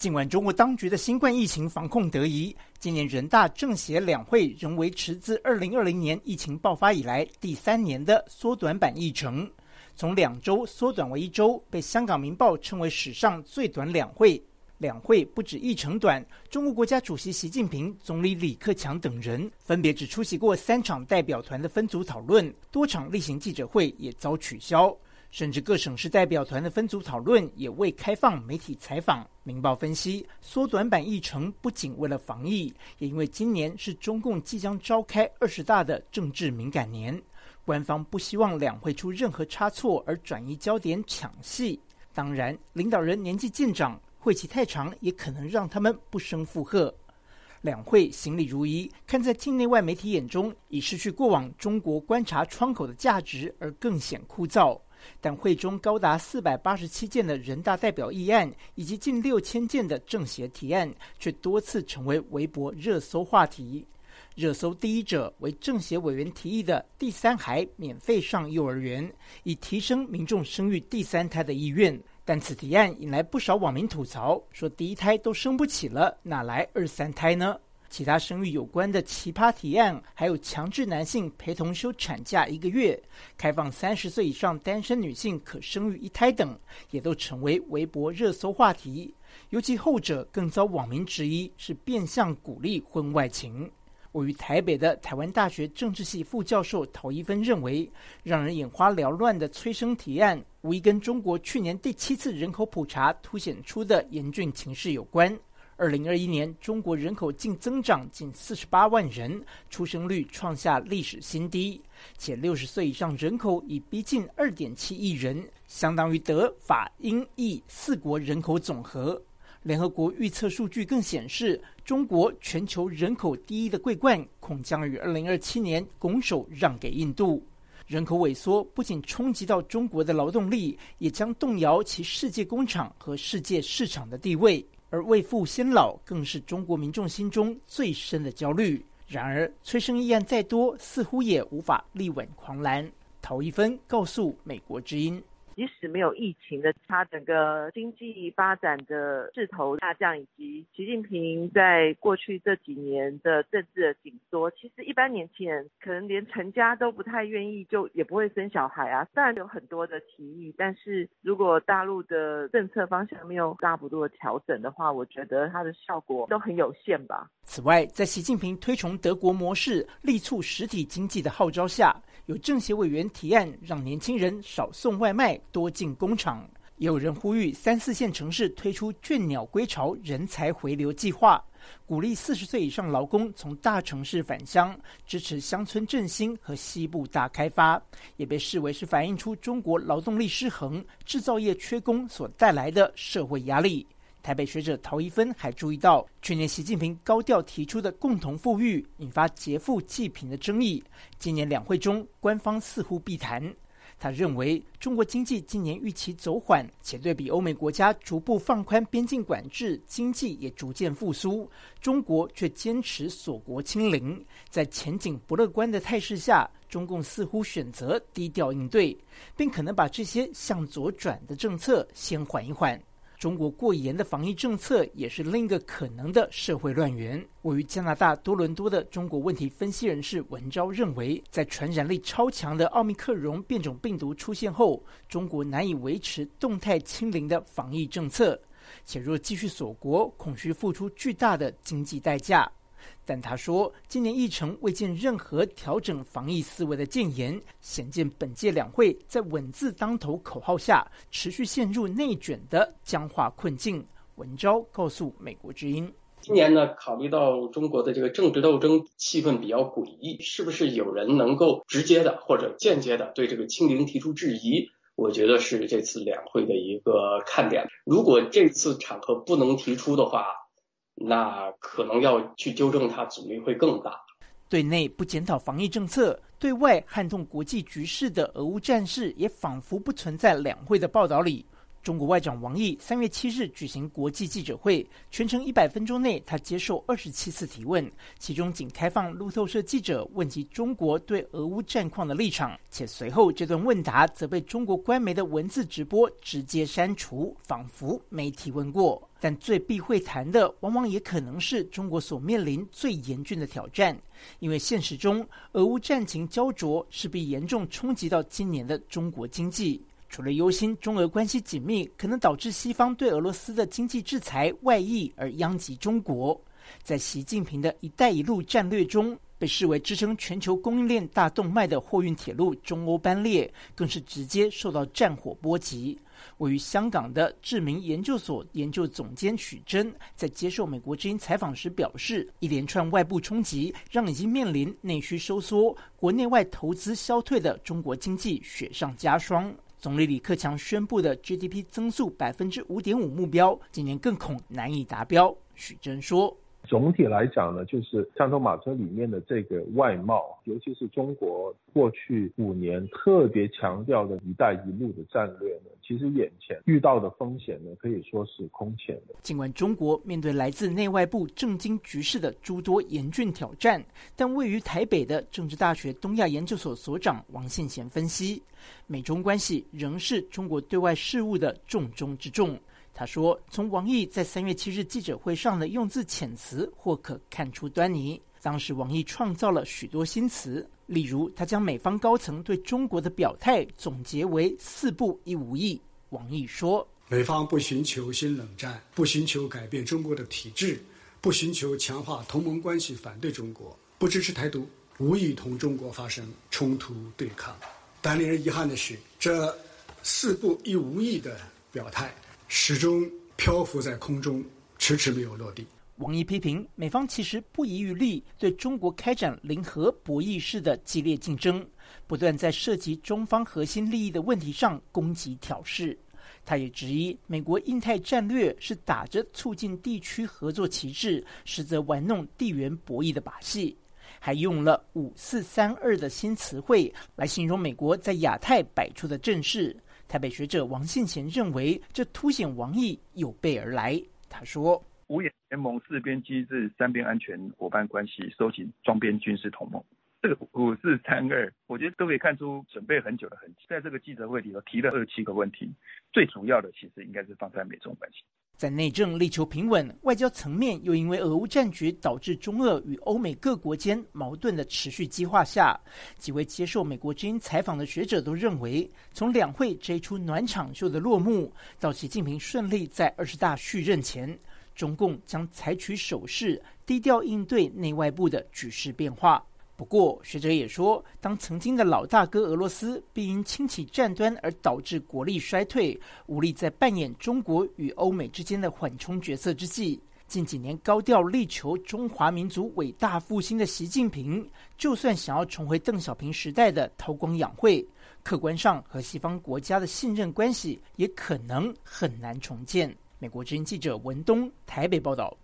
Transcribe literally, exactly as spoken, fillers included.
尽管中国当局的新冠疫情防控得宜，今年人大政协两会仍维持自二零二零年疫情爆发以来第三年的缩短版议程，从两周缩短为一周，被香港明报称为史上最短两会。两会不止议程短，中国国家主席习近平、总理李克强等人分别只出席过三场代表团的分组讨论，多场例行记者会也遭取消，甚至各省市代表团的分组讨论也未开放媒体采访。明报分析，缩短版议程不仅为了防疫，也因为今年是中共即将召开二十大的政治敏感年，官方不希望两会出任何差错而转移焦点抢戏。当然，领导人年纪渐长，会期太长也可能让他们不胜负荷。两会行礼如仪，看在境内外媒体眼中，已失去过往中国观察窗口的价值，而更显枯燥。但会中高达四百八十七件的人大代表议案，以及近六千件的政协提案，却多次成为微博热搜话题。热搜第一者为政协委员提议的第三孩免费上幼儿园，以提升民众生育第三胎的意愿。但此提案引来不少网民吐槽，说第一胎都生不起了，哪来二三胎呢？其他生育有关的奇葩提案，还有强制男性陪同休产假一个月，开放三十岁以上单身女性可生育一胎等，也都成为微博热搜话题。尤其后者更遭网民质疑是变相鼓励婚外情。位于台北的台湾大学政治系副教授陶一芬认为，让人眼花缭乱的催生提案，无疑跟中国去年第七次人口普查凸显出的严峻情势有关。二零二一年，中国人口净增长近四十八万人，出生率创下历史新低，且六十岁以上人口已逼近二点七亿人，相当于德、法、英、意四国人口总和。联合国预测数据更显示，中国全球人口第一的桂冠恐将于二零二七年拱手让给印度。人口萎缩不仅冲击到中国的劳动力，也将动摇其世界工厂和世界市场的地位。而未富先老更是中国民众心中最深的焦虑。然而，催生议案再多，似乎也无法力挽狂澜。陶一芬告诉美国之音， 即使没有疫情的，它整个经济发展的势头下降，以及习近平在过去这几年的政治的紧缩，其实一般年轻人可能连成家都不太愿意，就也不会生小孩啊。当然有很多的提议，但是如果大陆的政策方向没有大幅度的调整的话，我觉得它的效果都很有限吧。 此外，在习近平推崇德国模式、力促实体经济的号召下，有政协委员提案让年轻人少送外卖，多进工厂。也有人呼吁三四线城市推出倦鸟归巢人才回流计划，鼓励四十岁以上劳工从大城市返乡，支持乡村振兴和西部大开发，也被视为是反映出中国劳动力失衡、制造业缺工所带来的社会压力。台北学者陶一芬还注意到，去年习近平高调提出的共同富裕引发劫富济贫的争议，今年两会中官方似乎避谈。他认为，中国经济今年预期走缓，且对比欧美国家逐步放宽边境管制，经济也逐渐复苏，中国却坚持锁国清零。在前景不乐观的态势下，中共似乎选择低调应对，并可能把这些向左转的政策先缓一缓。中国过严的防疫政策也是另一个可能的社会乱源。位于加拿大多伦多的中国问题分析人士文昭认为，在传染力超强的奥密克戎变种病毒出现后，中国难以维持动态清零的防疫政策，且若继续锁国，恐需付出巨大的经济代价。但他说，今年议程未见任何调整防疫思维的建言，显见本届两会在稳字当头口号下，持续陷入内卷的僵化困境。文昭告诉美国之音， 今年呢，考虑到中国的这个政治斗争气氛比较诡异，是不是有人能够直接的或者间接的对这个清零提出质疑？我觉得是这次两会的一个看点。如果这次场合不能提出的话，那可能要去纠正它，阻力会更大。 对内不检讨防疫政策，对外撼动国际局势的俄乌战事也仿佛不存在两会的报道里。 中国外长王毅三月七日举行国际记者会，全程一百分钟内，他接受二十七次提问，其中仅开放路透社记者问及中国对俄乌战况的立场，且随后这段问答则被中国官媒的文字直播直接删除，仿佛没提问过。但最避讳谈的，往往也可能是中国所面临最严峻的挑战，因为现实中俄乌战情焦灼，势必严重冲击到今年的中国经济。除了忧心中俄关系紧密可能导致西方对俄罗斯的经济制裁外溢而殃及中国，在习近平的一带一路战略中，被视为支撑全球供应链大动脉的货运铁路中欧班列更是直接受到战火波及。位于香港的智明研究所研究总监许真在接受美国之音采访时表示，一连串外部冲击让已经面临内需收缩、国内外投资消退的中国经济雪上加霜。总理李克强宣布的 G D P 增速 百分之五点五 目标，今年更恐难以达标。许真说， 总体来讲呢，就是三头马车里面的这个外贸，尤其是中国过去五年特别强调的一带一路的战略呢，其实眼前遇到的风险呢，可以说是空前的。 尽管中国面对来自内外部政经局势的诸多严峻挑战，但位于台北的政治大学东亚研究所所长王信贤分析，美中关系仍是中国对外事务的重中之重。他说，从王毅在三月七日记者会上的用字遣词或可看出端倪。当时王毅创造了许多新词，例如他将美方高层对中国的表态总结为四不一无意。王毅说， 美方不寻求新冷战，不寻求改变中国的体制，不寻求强化同盟关系反对中国，不支持台独，无意同中国发生冲突对抗。但令人遗憾的是，这四不一无意的表态始终漂浮在空中，迟迟没有落地。 王毅批评美方其实不遗余力对中国开展零和博弈式的激烈竞争，不断在涉及中方核心利益的问题上攻击挑事。他也质疑美国印太战略是打着促进地区合作旗帜，实则玩弄地缘博弈的把戏，还用了五四三二的新词汇来形容美国在亚太摆出的阵势。台北学者王信贤认为，这凸显王毅有备而来。他说， 五眼联盟、四边机制、三边安全伙伴关系、收紧双边军事同盟，这个五四三二，我觉得都可以看出准备很久的痕迹。在这个记者会里头提了二十七个问题，最主要的其实应该是放在美中关系。 在内政力求平稳，外交层面又因为俄乌战局导致中俄与欧美各国间矛盾的持续激化下，几位接受美国之音采访的学者都认为，从两会这一出暖场秀的落幕，到习近平顺利在二十大续任前，中共将采取守势，低调应对内外部的局势变化。不过，学者也说，当曾经的老大哥俄罗斯必因轻启战端而导致国力衰退，无力在扮演中国与欧美之间的缓冲角色之际，近几年高调力求中华民族伟大复兴的习近平，就算想要重回邓小平时代的韬光养晦，客观上和西方国家的信任关系也可能很难重建。美国之音记者文东台北报道。